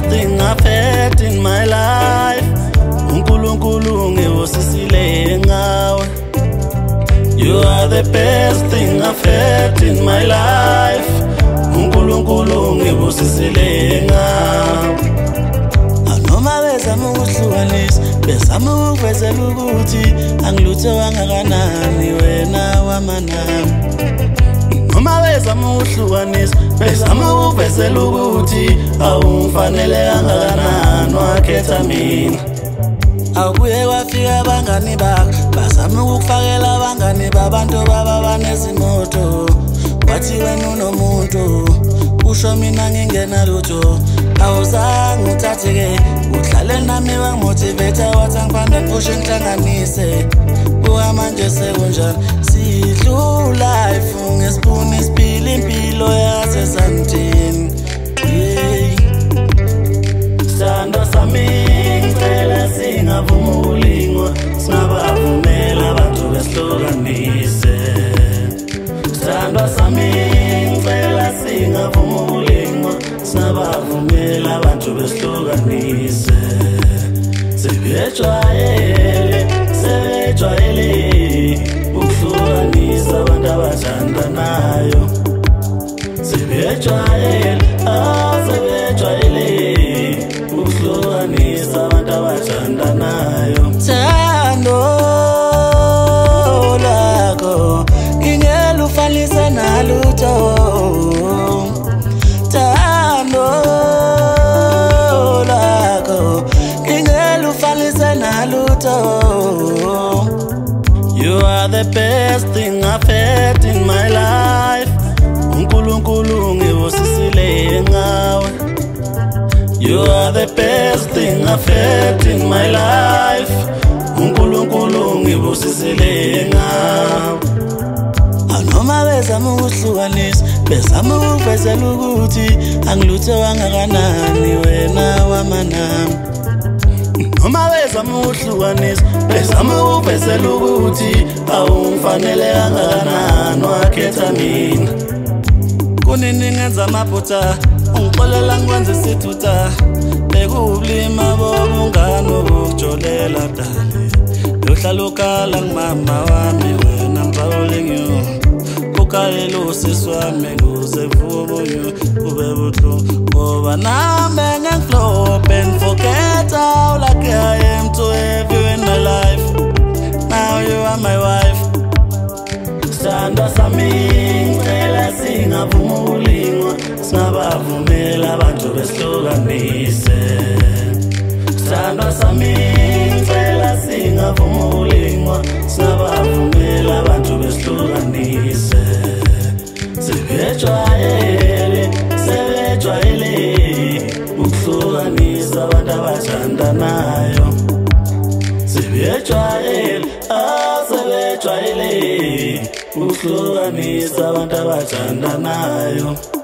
thing I've had in my life. uNkulunkulu ngivusisile ngawe. You are the best thing I've had in my life. uNkulunkulu ngivusisile ngawe. Anoma bezama ukuhlukanisa, bezama ukuvezela ukuthi angilutho kangakanani wena wamanami. Noma bezama ukuhlukanisa, bezama ukuvezela ukuthi awungifanele kangakanani wakhetha mina. Akuye kwafika abangani bakho, bazama ukukufakela abangani babantu baba banezimoto. Wathi wena unomuntu, usho mina ngingena lutho. Awuzange uthathe-ke, uhlale nami wangimotivate, wathi angifane ngiphushe ngihlanganise. Buka manje sekunjani, sidlula life ngesipuni isiphila impilo yasesandini. Sithandwa sami ngicela singavumi ukulingwa, singabavumela abantu besihlukanise. Sithandwa sami ngicela singavumi ukulingwa, singabavumela abantu besihlukanise. Sebejwayele ukuhlukanisa abantu abathandanayo. Sebejwayele ukuhlukanisa abantu abathandanayo. Thando lakho ngingela ufanise nalutho. Thando lakho ngingela ufanise nalutho. You are the best thing I've had in my life. uNkulunkulu ngivusisile ngawe. You are the best thing I've had in my life. uNkulunkulu ngivusisile ngawe. Anoma bezama ukuhlukanisa, bezama ukuvezela ukuthi angilutho kangakanani wena wamanami. Noma bezama ukuhlukanisa, bezama ukuvezela ukuthi awungifanele kangakanani wakhetha mina. Kunini ngenza amaphutha, ungixolela ngikwenza isithutha. Bekubulima bobungane obukujolela dali. Yohlala ukhala ngimama wami wena mphawulengiyo. Ukhalela usisi wami nguzevubunyo kube buhlungu. Ngoba nami ngengiflop and forget how lucky I am to have you in my life. Now you are my wife. Sithandwa sami ngicela singavumi ukulingwa, singabavumela abantu besihlukanise. Sithandwa sami ngicela singavumi ukulingwa, singabavumela abantu besihlukanise. Sebejwayele ukuhlukanisa abantu abathandanayo. Sebejwayele ukuhlukanisa abantu abathandanayo.